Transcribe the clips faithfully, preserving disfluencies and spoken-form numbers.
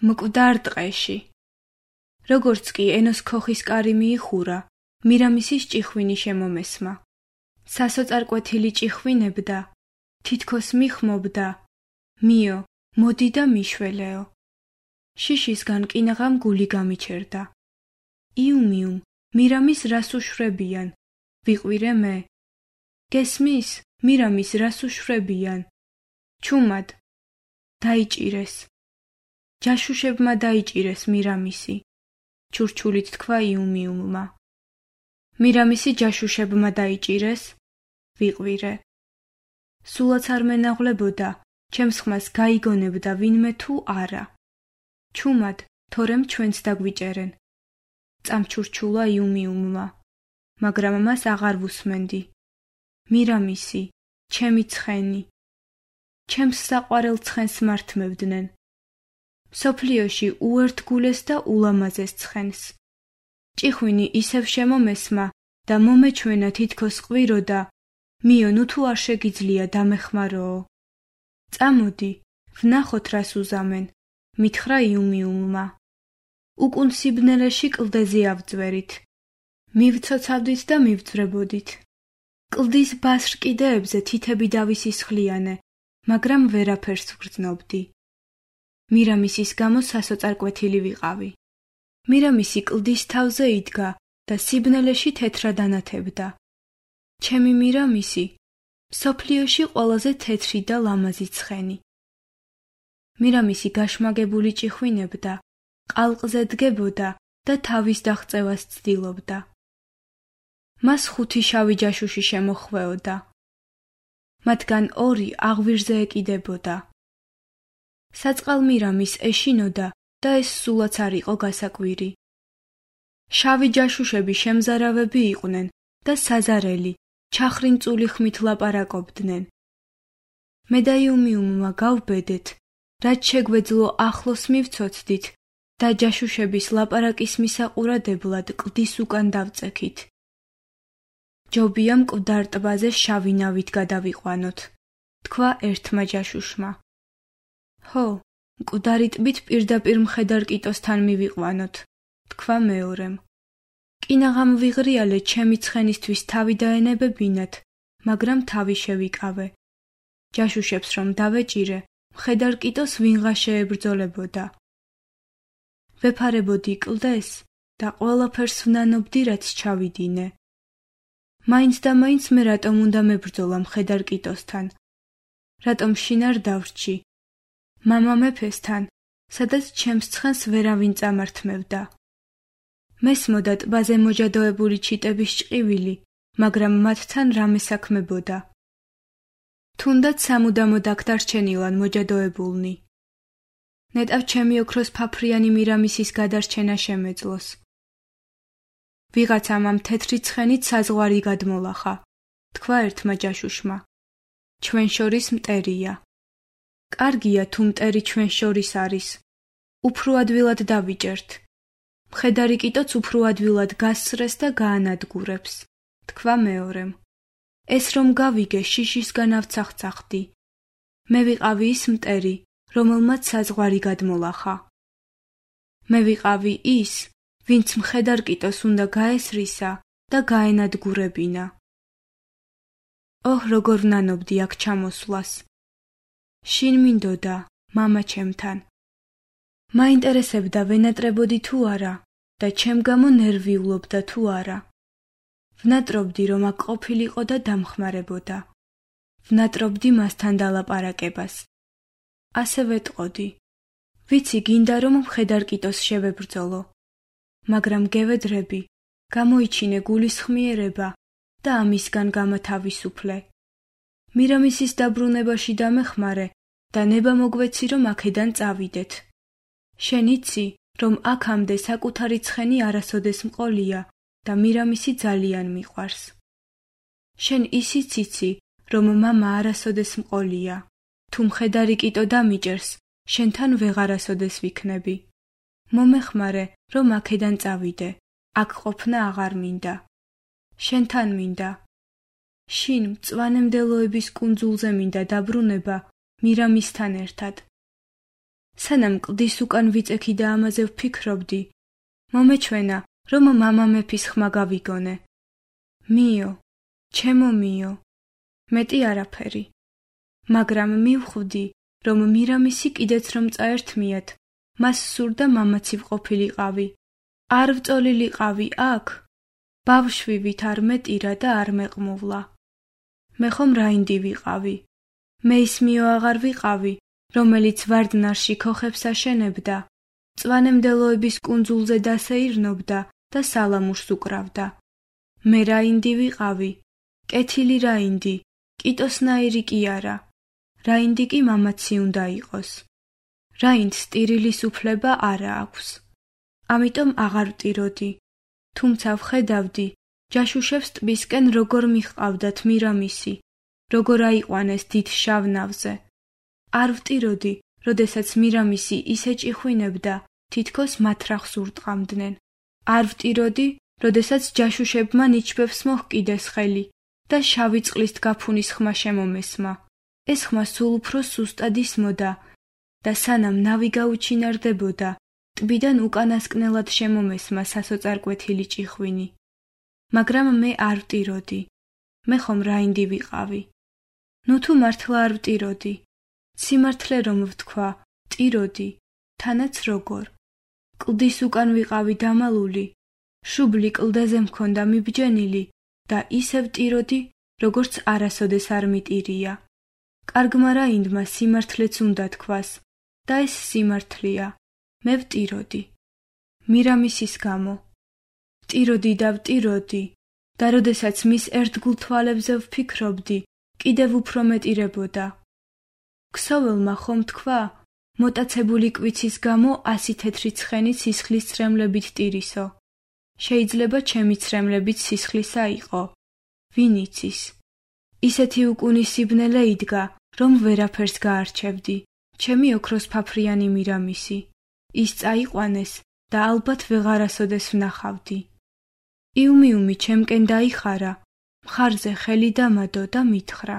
მკვდარ ტყეში. როგორც კი ენოს ქოხის კარი მიიხურა, მირამისის ჭიხვინი შემომესმა. სასოწარკვეთილი ჭიხვინებდა, თითქოს მიხმობდა, მიო, მოდი და მიშველეო. შიშისგან კინაღამ გული გამიჩერდა. იუმ იუმ, მირამის რას უშვრებიან, ვიყვირე მე. გესმის, მირამის რას უშვრებიან. ჩუმად, დაიჭირეს. ჯაშუშებმა დაიჭირეს მირამისი. ჩურჩულით თქვა იუმ იუმმა. მირამისი ჯაშუშებმა დაიჭირეს, ვიყვირე. სულაც არ მენაღლებოდა, ჩემს ხმას გაიგონებდა ვინმე თუ არა. ჩუმად, თორემ ჩვენც დაგვიჭერენ. წამჩურჩულა იუმ იუმმა, მაგრამ მას აღარ ვუსმენდი. მირამისი, ჩემი ცხენი. ჩემს საყვარელ ცხენს მართმევდნენ. სოფლიოში უერთგულეს და ულამაზეს ცხენს. ჭიხვინი ისევ შემომესმა და მომეჩვენა თითქოს ყვიროდა, მიო, ნუ თუ არ შეგიძლია დამეხმაროო. წამოდი, ვნახოთ რას უზამენ, მითხრა იუმ იუმმა. უკუნ სიბნელეში კლდეზე ავძვერით. მივცოცავდით და მივძვრებოდით. კლდის ბასრკიდეებზე თითები დავისისხლიანე, მაგრამ ვერაფერს ვგრძნობდი. მირამისის გამო სასოწარკვეთილი ვიყავი. მირამისი კლდის თავზე იდგა და სიბნელეში თეთრად ანათებდა. ჩემი მირამისი, მსოფლიოში ყველაზე თეთრი და ლამაზი ცხენი. მირამისი გაშმაგებული ჭიხვინებდა, ყალყზე დგებოდა და თავის დაღწევას ცდილობდა. მას ხუთი შავი ჯაშუში შემოხვეოდა. მათგან ორი აღვირზე ეკიდებოდა. საწყალმირამის ეშინოდა და ეს სულაც არ იყო გასაკვირი. შავი ჯაშუშები შემზარავები იყვნენ და საზარელი, ჩახრინწული ხმით ლაპარაკობდნენ. მე და იუმ იუმმა გავბედეთ, რაც შეგვეძლო ახლოს მივცოცდით და ჯაშუშების ლაპარაკის მისაყურადებლად კლდის უკან დავწექით. ჯობია მკვდარ ტბაზე შავი ნავით გადავიყვანოთ, თქვა ერთმა ჯაშუშმა. ჰო, მკვდარი ტბით პირდაპირ მხედარ კიტოსთან მივიყვანოთ, თქვა მეორემ. კინაღამ ვიღრიალე ჩემი ცხენისთვის თავი დაენებებინათ, მაგრამ თავი შევიკავე. ჯაშუშებს რომ დავეჭირე, მხედარ კიტოს ვინღა შეებრძოლებოდა. ვეფარებოდი კლდეს და ყველაფერს ვნანობდი, რაც ჩავიდინე. მაინც და მაინც მე რატომ უნდა მებრძოლა მხედარ კიტოსთან? რატომ შინარ დავრჩი? მამა მეფესთან, სადაც ჩემს ცხენს ვერავინ წამართმევდა. მესმოდა ტბაზე მოჯადოებული ჩიტების ჭყივილი, მაგრამ მათთან რამე საქმებოდა. თუნდაც სამუდამოდ აქ დარჩენილან მოჯადოებულნი. ნეტავ ჩემი ოქროს ფაფრიანი მირამისის გადარჩენა შემეძლოს. ვიღაცამ ამ თეთრი ცხენით საზღვარი გადმოლახა, თქვა ერთმა ჯაშუშმა. ჩვენ შორის მტერია. კარგია თუ მტერი ჩვენ შორის არის. უფრო ადვილად დავიჭერთ. მხედარი კიტოც უფრო ადვილად გასცრეს და გაანადგურებს, თქვა მეორემ. ეს რომ გავიგე, შიშისგან ავცახცახდი. მე ვიყავი ის მტერი, რომელმაც საზღვარი გადმოლახა. მე ვიყავი ის, ვინც მხედარ კიტოს უნდა გაესრისა და გაენადგურებინა. ოჰ, როგორ ვნანობდი აქ ჩამოსვლას. შინ მინდოდა, მამა ჩემთან. მაინტერესებდა ვენატრებოდი თუ არა და ჩემ გამო ნერვიულობდა თუ არა. ვნატრობდი რომ აქ ყოფილიყო და დამხმარებოდა. ვნატრობდი მასთან დალაპარაკებას. ასე ვეტყოდი. ვიცი გინდა რომ მხედარ კიტოს შევებრძოლო. მაგრამ გევედრები, გამოიჩინე გულისხმიერება და ამისგან გამათავისუფლე. მირამისის დაბრუნებაში დამეხმარე და ნება მოგვეცი რომ აქედან წავიდეთ. შენ იცი, რომ აქამდე საკუთარი ცხენი არასოდეს მყოლია და მირამისი ძალიან მიყვარს. შენ ისიც იცი, რომ მამა არასოდეს მყოლია. თუ მხედარი კიტო დამიჭერს, შენთან ვეღარასოდეს ვიქნები. მომეხმარე, რომ აქედან წავიდე. აქ ყოფნა აღარ მინდა. შენთან მინდა. შინ მწვანე მდელოების კუნძულზე მინდა დაბრუნება მირამისთან ერთად. სანამ კლდის უკან ვიწექი და ამაზე ვფიქრობდი, მომეჩვენა, რომ მამა მეფის ხმა გავიგონე. მიო, ჩემო მიო, მეტი არაფერი. მაგრამ მივხვდი, რომ მირამისი კიდეც რომ წაერთმიათ, მას სურდა მამაცი ვყოფილიყავი. არ ვწოლილიყავი აქ, ბავშვივით არ მეტირა და არ მეყმუვლა. მე ხომ რაინდი ვიყავი, მე ის მიო აღარ ვიყავი, რომელიც ვარდნარში ქოხებს აშენებდა, მწვანემდელოების კუნძულზე დასეირნობდა და სალამურს უკრავდა. მე რაინდი ვიყავი, კეთილი რაინდი, კიტოსნაირი კი არა. რაინდი კი მამაცი უნდა იყოს. რაინდს ტირილის უფლება არა აქვს. ამიტომ აღარ ვტიროდი. თუმცა ვხედავდი, ჯაშუშებს ტბისკენ როგორ მიჰყავდათ მირამისი, როგორ აიყვანეს დიდ შავ ნავზე. არ ვტიროდი, როდესაც მირამისი ისე ჭიხვინებდა, თითქოს მათრახს ურტყამდნენ. არ ვტიროდი, როდესაც ჯაშუშებმა ნიჩბებს მოჰკიდეს ხელი და შავი წყლის გაფუნის ხმა შემომესმა. ეს ხმა სულ უფრო სუსტად ისმოდა და სანამ ნავი გაუჩინარდებოდა, ტბიდან უკანასკნელად შემომესმა სასოწარკვეთილი ჭიხვინი. მაგრამ მე არ ვტიროდი. მე ხომ რაინდი ვიყავი. ნუ თუ მართლა არ ვტიროდი. სიმართლე რომ ვთქვა, ვტიროდი, თანაც როგორ. კლდის უკან ვიყავი დამალული, შუბლი კლდეზე მქონდა მიბჯენილი და ისე ვტიროდი, როგორც არასოდეს არ მიტირია. კარგმა რაინდმა სიმართლეც უნდა თქვას და ეს სიმართლეა. მე ვტიროდი. მირამისის გამო. ვტიროდი და ვტიროდი და როდესაც მის ერთგულ თვალებზე ვფიქრობდი, კიდევ უფრო მეტირებოდა. ქსოველმა ხომ თქვა, მოტაცებული კვიცის გამო ასი თეთრი ცხენი სისხლის ცრემლებით ტირისო. შეიძლება ჩემი ცრემლებით სისხლისა იყო. ვინ იცის? ისეთი უკუნის სიბნელე იდგა, რომ ვერაფერს გაარჩევდი. ჩემი ოქროსფაფრიანი მირამისი. ის წაიყვანეს და ალბათ ვეღარასოდეს ვნახავდი. იუმიუმი ჩემკენ დაიხარა, მხარზე ხელი დამადო და მითხრა.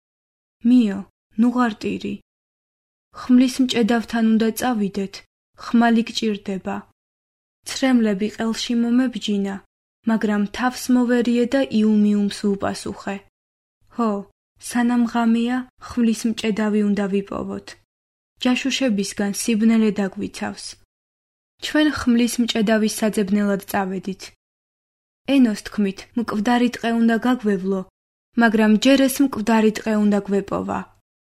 მიო, ნუ ღარტირი. ხმლის მჭედავთან უნდა წავიდეთ, ხმალი გჭირდება. ცრემლები ყელში მომებჯინა, მაგრამ თავს მოვერიე და იუმიუმს ვუპასუხე. ჰო, სანამ ღამეა, ხმლის მჭედავი უნდა ვიპოვოთ. ჯაშუშებისგან სიბნელე დაგვიცავს. ჩვენ ხმლის მჭედავის საძებნელად წავედით. ენოს თქმით, მკვდარი ტყე უნდა გაგვევლო, მაგრამ ჯერ ეს მკვდარი ტყე უნდა გვეპოვა.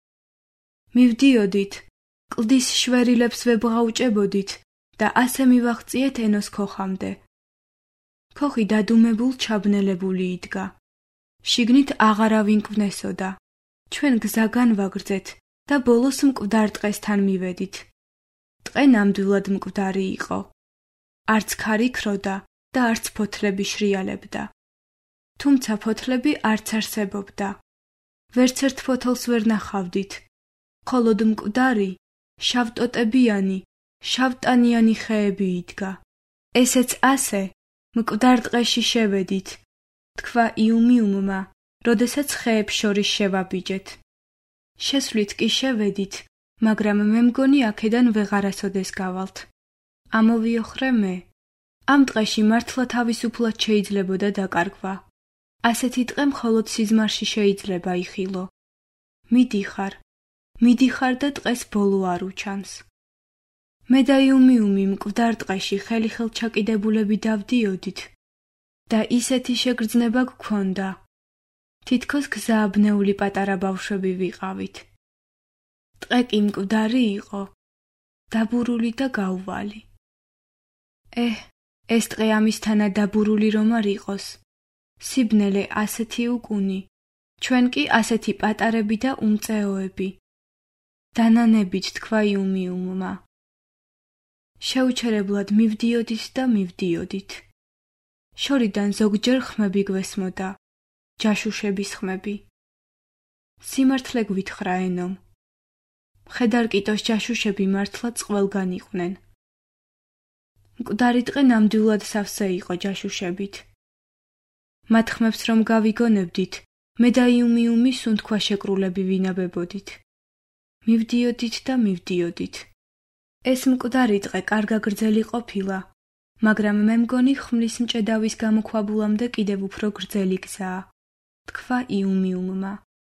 მივდიოდით, კლდის შვერილებს ვებღაუჭებოდით და ასე მივაღწიეთ ენოს ქოხამდე. ქოხი დადუმებულ ჩაბნელებული იდგა. შიგნით აღარავინ გვნესოდა. ჩვენ გზა განვაგრძეთ და ბოლოს მკვდარ ტყესთან მივედით. ტყე ნამდვილად მკვდარი იყო. არც ქარი ქროდა და არც ფოთლები შრიალებდა. თუმცა ფოთლები არც არსებობდა. ვერცერთ ფოთლს ვერ ნახავდით. მხოლოდ მკვდარი, შავტოტებიანი, შავტანიანი ხეები იდგა. ესეც ასე, მკვდარ ტყეში შევედით, თქვა იუმიუმმა, როდესაც ხეებს შორის შევაბიჯეთ. შესვლით კი შევედით, მაგრამ მე მგონი აქედან ვეღარასოდეს გავალთ. ამოვიოხრე მე. ამ ტყეში მართლა თავისუფლად შეიძლებოდა დაკარგვა. ასეთი ტყე მხოლოდ სიზმარში შეიძლება იხილო. მიდიხარ, მიდიხარ და ტყეს ბოლო არ უჩანს. მე და იუმიუმი მკვდარ ტყეში ხელი-ხელ ჩაკიდებულები დავდიოდით და ისეთი შეგრძნება გქონდა. თითქოს გზააბნეული პატარა ბავშვები ვიყავით. ტყე კი მკვდარი იყო, დაბურული და გაუვალი. ეჰ, ეს ტყე ამისთანა დაბურული რომ არ იყოს. სიბნელე ასეთი უკუნი, ჩვენ კი ასეთი პატარები და უმწეოები. დანანებით თქვა იუმიუმმა. შეუჩერებლად მივდიოდით და მივდიოდით. შორიდან ზოგჯერ ხმები გვესმოდა, ჯაშუშების ხმები. სიმართლე გვითხრა ენომ. მხედარ კიტოს ჯაშუშები მართლა წყველგან იყვნენ. მკვდარი ტყე ნამდვილად სავსე იყო ჯაშუშებით. მათ ხმებს რომ გავიგონებდით, მე და იუმიუმი სუნთქვა შეკრულები ვინაბებოდით. მივდიოდით და მივდიოდით. ეს მკვდარი ტყე კარგა გრძელი ყოფილა, მაგრამ მე მგონი ხმლის მჭედავის გამოქვაბულამდე კიდევ უფრო გრძელი გზაა, თქვა იუმიუმმა.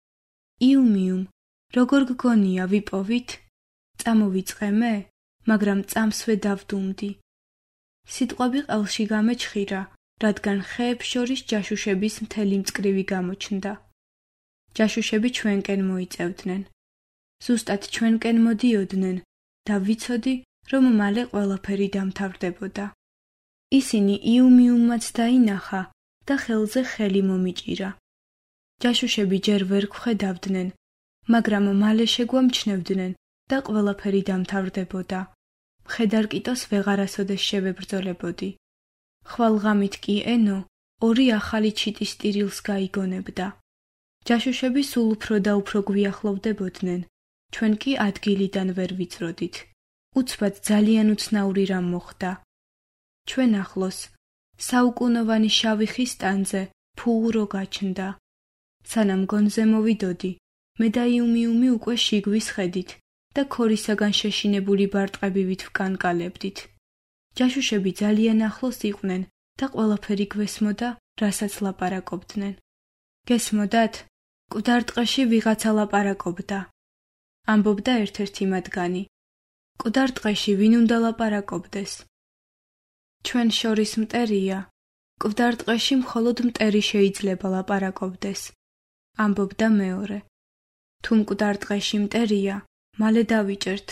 იუმიუმ, როგორ გგონია ვიპოვით? წამოვიწყე მე, მაგრამ წამსვე დავდუმდი. სიტყვები ყელში გამეჩხირა, რადგან ხეებს შორის ჯაშუშების მთელი მწკრივი გამოჩნდა. ჯაშუშები ჩვენკენ მოიწევდნენ. ზუსტად ჩვენკენ მოდიოდნენ და ვიცოდი, რომ მალე ყველაფერი დამთავრდებოდა. ისინი იუმიუმმაც დაინახა და ხელზე ხელი მომიჭირა. ჯაშუშები ჯერ ვერ გვხედავდნენ, მაგრამ მალე შეგვამჩნევდნენ და ყველაფერი დამთავრდებოდა. მხედარკიტოს ვეღარასოდეს შევებრძოლებოდი. ხვალღამით კი ენო ორი ახალი ჩიტის ტირილს გაიგონებდა. ჯაშუშები სულ უფრო და უფრო გვიახლოვდებოდნენ, ჩვენ კი ადგილიდან ვერ ვიწროდით. უცბად ძალიან უცნაური რამ მოხდა. ჩვენ ახლოს საუკუნოვანი შავი ხის სტანზე ფუღურო გაჩნდა. სანამ გონზე მოვიდოდი, მე და იუმიუმი უკვე შიგვის ხედით და ქორისაგან შეშინებული ბარტყებივით ვკანკალებდით. ჯაშუშები ძალიან ახლოს იყვნენ და ყველაფერი გვესმოდა, რასაც ლაპარაკობდნენ. გესმოდათ? მკვდარ ტყეში ვიღაცა ლაპარაკობდა. ამბობდა ერთ-ერთი მათგანი. მკვდარ ტყეში ვინ უნდა ლაპარაკობდეს? ჩვენ შორის მტერია. მკვდარ ტყეში მხოლოდ მტერი შეიძლება ლაპარაკობდეს. ამბობდა მეორე. თუ მკვდარ ტყეში მტერია, მალე დავიჭერთ.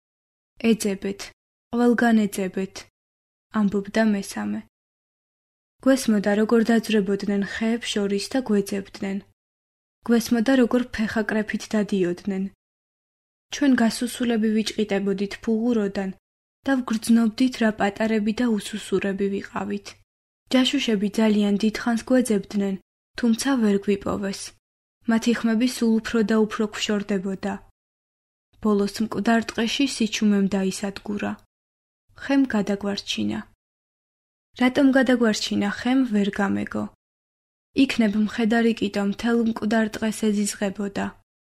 ეძებეთ, ყველგან ეძებეთ. ამბობდა მესამე. გვესმოდა, როგორ დაძვრებოდნენ ხეებს შორის და გვეძებდნენ. გვესმოდა, როგორ ფეხაკრეფით დადიოდნენ. ჩვენ გასუსულები ვიჭყიტებოდით ფუღუროდან და ვგრძნობდით, რა პატარები და უსუსურები ვიყავით. ჯაშუშები ძალიან დიდხანს გვეძებდნენ, თუმცა ვერ გვიპოვეს. მათი ხმები სულ უფრო და უფრო გვშორდებოდა. ბოლოს მკვდარ ტყეში სიჩუმემ დაისადგურა. ხემ გადაგვარჩინა. რატომ გადაგვარჩინა ხემ ვერ გამეგო. იქნებ მხედარი კიტო მთელ მკვდარ ტყეს ეზიზღებოდა.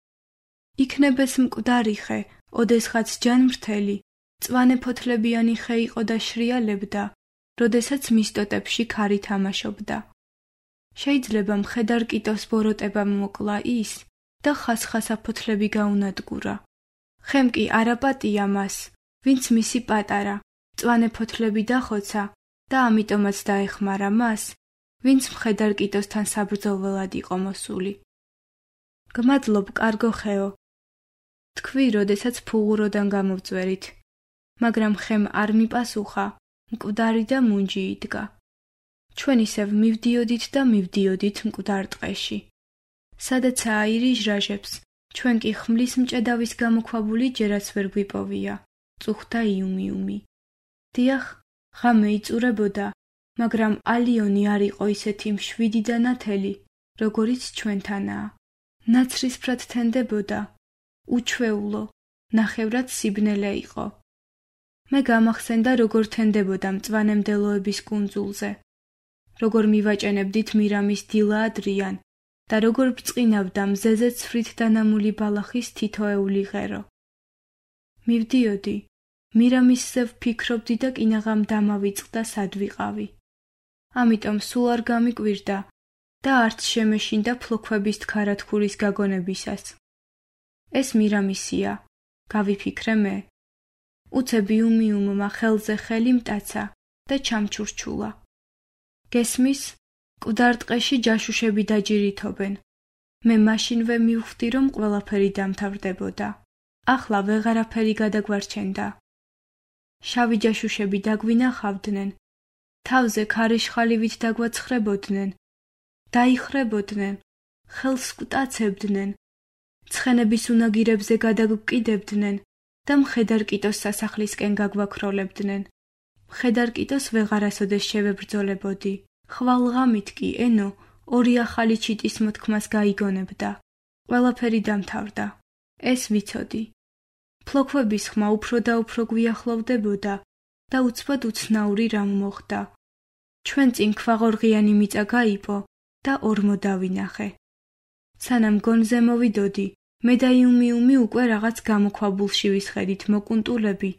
იქნებ ეს მკვდარი ხე, ოდესღაც ჯანმრთელი, მწვანე ფოთლებიანი ხე იყო და შრიალებდა, როდესაც მის ტოტებში ქარი თამაშობდა. შეიძლება მხედარ კიტოს ბოროტებამ მოკლა ის და ხასხასა ფოთლები გაუნადგურა. ხემ კი არაპატია მას, ვინც მისი პატარა, მწვანე ფოთლები დახოცა და ამიტომაც დაეხმარა მას, ვინც მხედარ კიტოსთან საბრძოლველად იყო მოსული. გმადლობ, კარგო ხეო, თქვი, როდესაც ფუღუროდან გამოვწვერით, მაგრამ ხემ არ მიპასუხა, მკვდარი და მუნჯი იდგა. ჩვენ ისევ მივდიოდით და მივდიოდით მკვდარ ტყეში. სადაცაა ირიჟრაჟებს, ჩვენ კი ხმლის მჭედავის გამოქვაბული ჯერაც ვერ გვიპოვია, წუხდა იუმიუმი. დიახ, ღამე იწურებოდა, მაგრამ ალიონი არ იყო ისეთი მშვიდი და ნათელი, როგორიც ჩვენთანაა. ნაცრისფრად თენდებოდა, უჩვეულო, ნახევრად სიბნელე იყო. მე გამახსენდა, როგორ თენდებოდა მწვანე მდელოების კუნძულზე, როგორ მივაჭენებდით მირამის დილა ადრიან და როგორ ბრწყინავდა მზეზე ცვრით დანამული ბალახის თითოეული ღერო. მივდიოდი, მირამისზე ვფიქრობდი და კინაღამ დამავიწყდა სად ვიყავი. ამიტომ სულ არ გამიკვირდა და არც შემეშინდა ფლოქვების თქარათქურის გაგონებისას. ეს მირამისია, გავიფიქრე მე. უცებ იუმიუმმა ხელზე ხელი მტაცა და ჩამჩურჩულა. გესმის, მკვდარ ტყეში ჯაშუშები დაჯირითობენ. მე მაშინვე მივხვდი, რომ ყველაფერი დამთავრდებოდა. ახლა ვეღარაფერი გადაგვარჩენდა. შავი ჯაშუშები დაგვინახავდნენ, თავზე ქარიშხალივით დაგვაცხრებოდნენ, დაიხრებოდნენ, ხელს გვტაცებდნენ, ცხენების უნაგირებზე გადაგვკიდებდნენ და მხედარ კიტოს სასახლისკენ გაგვაქროლებდნენ. მხედარ კიტოს ვეღარასოდეს შევებრძოლებოდი. ხვალღამით კი ენო ორი ახალი ჩიტის მოთქმას გაიგონებდა. ყველაფერი დამთავრდა. ეს ვიცოდი. ფლოქვების ხმა უფრო და უფრო გვიახლოვდებოდა და უცბად უცნაური რამ მოხდა. ჩვენ წინ ქვაღორღიანი მიწა გაიპო და ორმო დავინახე. სანამ გონზე მოვიდოდი, მე და იუმიუმი უკვე რაღაც გამოქვაბულში ვისხედით მოკუნტულები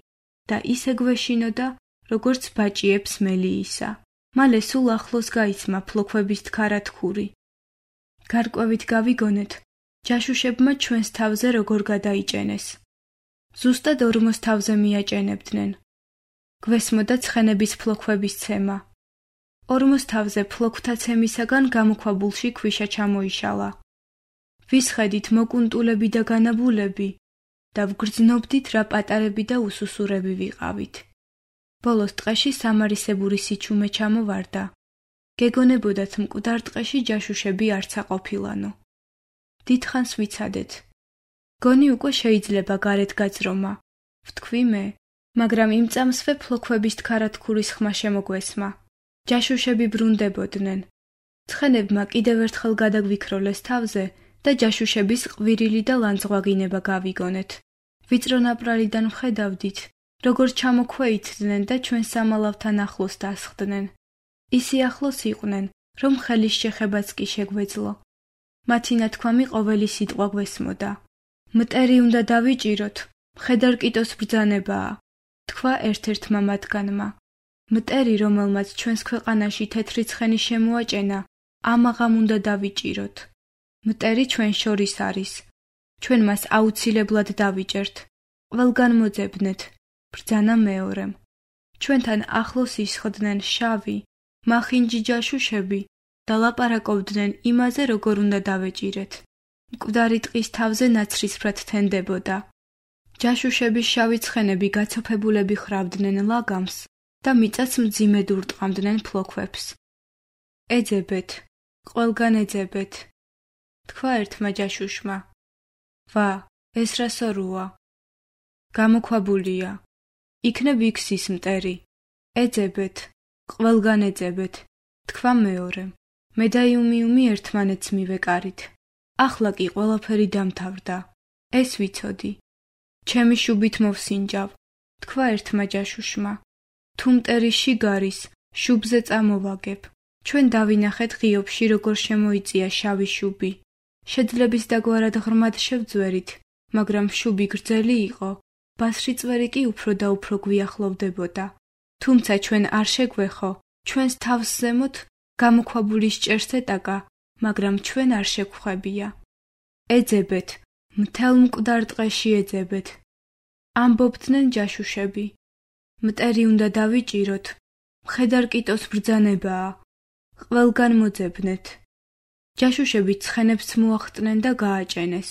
და ისე გვეშინოდა, როგორც ბაჭიებს მელიისა. მალე სულ ახლოს გაიცმა ფლოქვების თქარათქური. გარკვევით გავიგონეთ, ჯაშუშებმა ჩვენს თავზე როგორ გადაიჭენეს. ზუსტად ორმოს თავზე მიაჭენებდნენ. გვესმოდა ცხენების ფლოქვების ცემა. ორმოს თავზე ფლოქვთა ცემისაგან გამოქვაბულში ქვიშა ჩამოიშალა. ვისხედით მოკუნტულები და განაბულები და ვგრძნობდით რა პატარები და უსუსურები ვიყავით. ბოლოს ტყეში სამარისებური სიჩუმე ჩამოვარდა. გეგონებოდათ მკვდარ ტყეში ჯაშუშები არცა ყოფილანო. დიდხანს ვიცადეთ. გონი უკვე შეიძლება გარეთ გაძრომა, ვთქვი მე, მაგრამ იმ წამსვე ფლოქვების თქარათქურის ხმა შემოგვესმა. ჯაშუშები ბრუნდებოდნენ. ცხენებმა კიდევ ერთხელ გადაგვიქროლეს თავზე და ჯაშუშების ყვირილი და ლანძღვაგინება გავიგონეთ. ვიწრო ნაპრალიდან ვხედავდით, როგორ ჩამოქვეითდნენ და ჩვენ სამალავთან ახლოს დასხდნენ. ისი ახლოს იყვნენ, რომ ხელის შეხებაც კი შეგვეძლო. მათი ნათქვამი ყოველი სიტყვა გვესმოდა. მტერი უნდა დავიჭიროთ, მხედარ-კიტოს ბრძანებაა, თქვა ერთ-ერთმა მათგანმა. მტერი, რომელმაც ჩვენს ქვეყანაში თეთრი ცხენი შემოაჭენა, ამაღამ უნდა დავიჭიროთ. მტერი ჩვენ შორის არის. ჩვენ მას აუცილებლად დავიჭერთ. ყველგან მოძებნეთ, ბრძანა მეორემ. ჩვენთან ახლოს ისხდნენ შავი, მახინჯი ჯაშუშები და ლაპარაკობდნენ იმაზე, როგორ უნდა დავეჭირეთ. მკვდარი ტყის თავზე ნაცრისფრად თენდებოდა. ჯაშუშების შავი ცხენები გაცოფებულები ხრავდნენ ლაგამს და მიწას მძიმედ ურტყამდნენ ფლოქვებს. ეძებეთ, ყველგან ეძებეთ, თქვა ერთმა ჯაშუშმა. ვა, ეს რა სოროა? გამოქვაბულია. იქნებ იქსის მტერი. ეძებეთ, ყველგან ეძებეთ, თქვა მეორემ. მე და იუმიუმი ერთმანეთს მივეკარით. ახლა კი ყველაფერი დამთავრდა. ეს ვიცოდი. ჩემი შუბით მოვსინჯავ, თქვა ერთმა ჯაშუშმა. თუ მტერი შიგარის, შუბზე წამოვაგებ. ჩვენ დავინახეთ ღიობში როგორ შემოიწია შავი შუბი. შეძლების დაგვარად ღრმად შევძვერით, მაგრამ შუბი გრძელი იყო, ბასრი წვერი კი უფრო და უფრო გვიახლოვდებოდა. თუმცა ჩვენ არ შეგვეხო, ჩვენს თავს ზემოთ გამოქვაბულის ჭერს ეტაკა, მაგრამ ჩვენ არ შეგხვებია. ეძებეთ, მთელ მკვდარ ტყეში ეძებეთ. ამბობდნენ ჯაშუშები. მტერი უნდა დავიჭიროთ, მხედარ-კიტოს ბრძანებაა, ყველგან მოძებნეთ. ჯაშუშები ცხენებს მოახტნენ და გააჭენეს.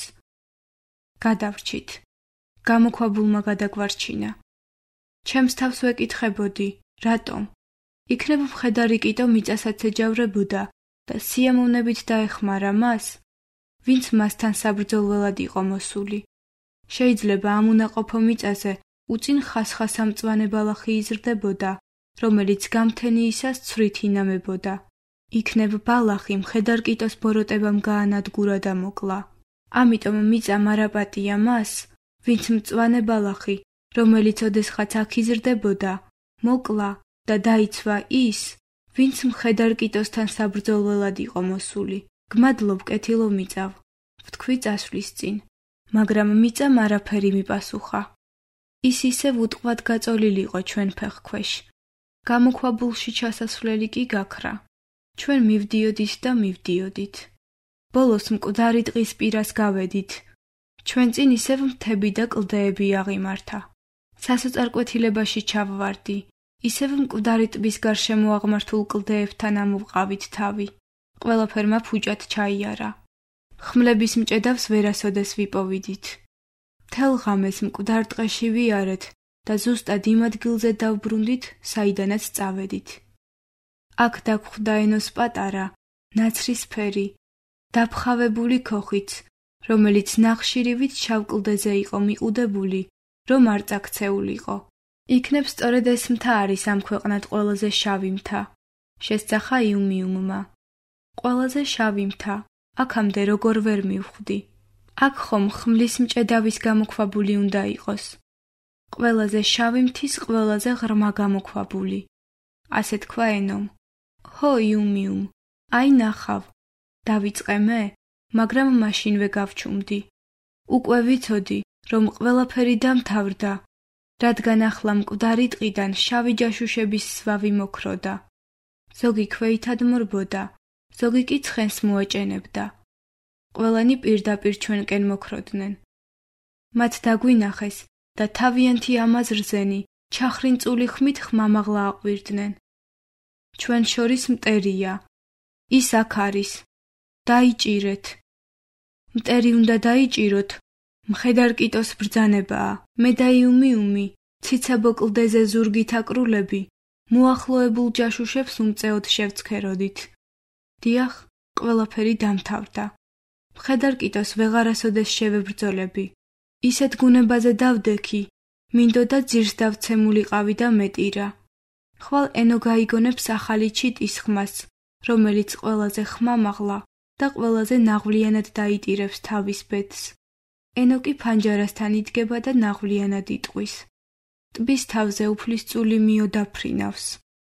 გადავრჩით. გამოქვაბულმა გადაგვარჩინა. ჩემს თავს ვეკითხებოდი, რატომ? იქნებ მხედარი კიტო მიწასაც ეჯავრებოდა და სიამოვნებით დაეხმარა მას, ვინც მასთან საბრძოლველად იყო მოსული. შეიძლება ამ უნაყოფო მიწაზე უწინ ხასხასა მწვანე ბალახი იზრდებოდა, რომელიც გამთენიისას ცვრით ინამებოდა. იქნებ ბალახი მხედარ-კიტოს ბოროტებამ გაანადგურა და მოკლა. ამიტომ მიწა მარაპატია მას, ვინც მწვანე ბალახი, რომელიც ოდესღაც აქ იზრდებოდა, მოკლა და დაიცვა ის, ვინც მხედარ-კიტოსთან საბრძოლველად იყო მოსული. გმადლობ, კეთილო მიწავ, ვთქვი წასვლის წინ, მაგრამ მიწამ არაფერი მიპასუხა. ის ისევ უტყვად გაწოლილი იყო ჩვენ ფეხქვეშ. გამოქვაბულში ჩასასვლელი კი გაქრა. ჩვენ მივდიოდით და მივდიოდით. ბოლოს მკვდარი ტყის პირას გავედით. ჩვენ წინ ისევ მთები და კლდეები აღიმართა. სასოწარკვეთილებაში ჩავვარდი. ისევ მკვდარი ტბის გარშემო აღმართულ კლდეებთან ამოვყავით თავი. ყველაფერმა ფუჭად ჩაიარა. ხმლების მჭედავს ვერასოდეს ვიპოვიდით. მთელ ღამეს მკვდარ ტყეში ვიარეთ და ზუსტად იმ ადგილზე დავბრუნდით, საიდანაც წავედით. აქ დაგხვდა ენოს პატარა, ნაცრისფერი, დაფხავებული ქოხიც, რომელიც ნახშირივით შავ კლდეზე იყო მიყუდებული, რომ არ წაქცეულიყო. იქნებ სწორედ ეს მთა არის ამ ქვეყნად ყველაზე შავი მთა, შესძახა იუმიუმმა. ყველაზე შავი მთა, აქამდე როგორ ვერ მივხვდი. აქ ხომ ხმლის მჭედავის გამოქვაბული უნდა იყოს. ყველაზე შავი მთის ყველაზე ღრმა გამოქვაბული. ასე თქვა ენომ. ჰო იუმიუმ, აი ნახავ. დავიწყე მე, მაგრამ მაშინვე გავჩუმდი. უკვე ვიცოდი, რომ ყველაფერი დამთავრდა რადგან ახლა მკვდარი ტყიდან შავი ჯაშუშების სვავი მოქროდა. ზოგი ქვეითად მორბოდა, ზოგი კი ცხენს მოაჭენებდა. ყველანი პირდაპირ ჩვენკენ მოქროდნენ. მათ დაგვინახეს და თავიანთი ამაზრზენი ჩახრინწული ხმით ხმამაღლა აყვირდნენ. ჩვენ შორის მტერია, ის აქ არის, დაიჭირეთ. მტერი უნდა დაიჭიროთ, მხედარკიტოს ბრძანებაა. მე და იუმიუმი, ციცაბო კლდეზე ზურგით აკრულები, მოახლოებულ ჯაშუშებს უმწეოდ შევცქეროდით. დიახ, ყველაფერი დამთავრდა. მხედარკიტოს ვეღარასოდეს შევებრძოლები. ისეთ გუნებაზე დავდექი, მინდოდა ძირს დავცემულიყავი და მეტირა. ხვალ ენო გაიგონებს ახალი ჩიტის ხმას, რომელიც ყველაზე ხმამაღლა და ყველაზე ნაღვლიანად დაიტირებს თავის ბედს. ენო კი ფანჯარასთან იდგება და ნაღვლიანად იტყვის. ტბის თავზე უფლისწული მიო დაფრინავს.